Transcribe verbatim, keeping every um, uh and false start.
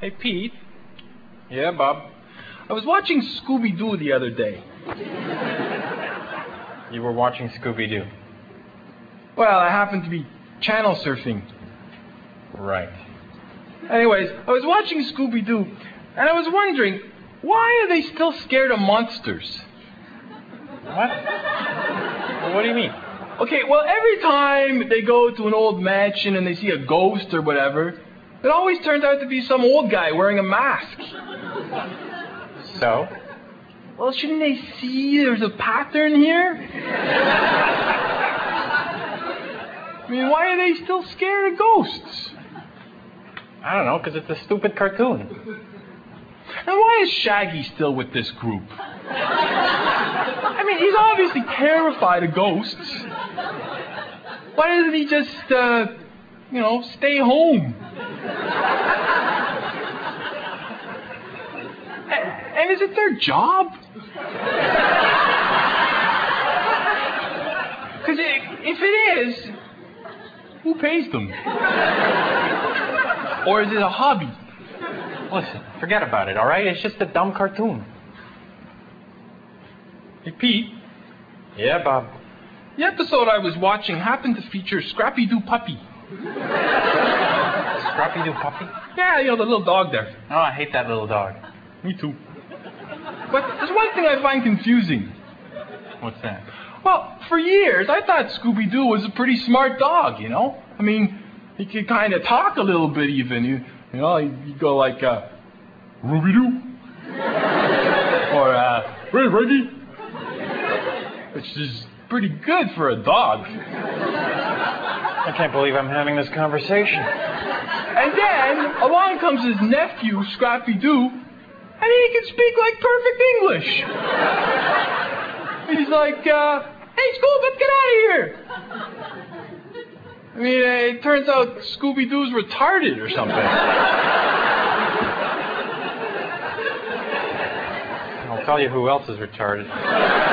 Hey, Pete. Yeah, Bob? I was watching Scooby-Doo the other day. You were watching Scooby-Doo? Well, I happened to be channel surfing. Right. Anyways, I was watching Scooby-Doo, and I was wondering, why are they still scared of monsters? What? What do you mean? Okay, well, every time they go to an old mansion and they see a ghost or whatever, it always turns out to be some old guy wearing a mask. So? Well, shouldn't they see there's a pattern here? I mean, why are they still scared of ghosts? I don't know, because it's a stupid cartoon. And why is Shaggy still with this group? I mean, he's obviously terrified of ghosts. Why doesn't he just, uh, you know, stay home? And is it their job? Because if it is, who pays them? Or is it a hobby? Listen, forget about it, all right? It's just a dumb cartoon. Hey, Pete. Yeah, Bob? The episode I was watching happened to feature Scrappy-Doo Puppy. Scrappy-Doo Puppy? Yeah, you know, the little dog there. Oh, I hate that little dog. Me too. But there's one thing I find confusing. What's that? Well, for years, I thought Scooby-Doo was a pretty smart dog, you know? I mean, he could kind of talk a little bit even. You, you know, he'd go like, uh, Ruby-Doo. Or, uh, Hey, Reggie. Which is pretty good for a dog. I can't believe I'm having this conversation. And then, along comes his nephew, Scrappy-Doo, and he can speak like perfect English. He's like, uh, hey, Scoob, let's get out of here. I mean, uh, it turns out Scooby-Doo's retarded or something. I'll tell you who else is retarded.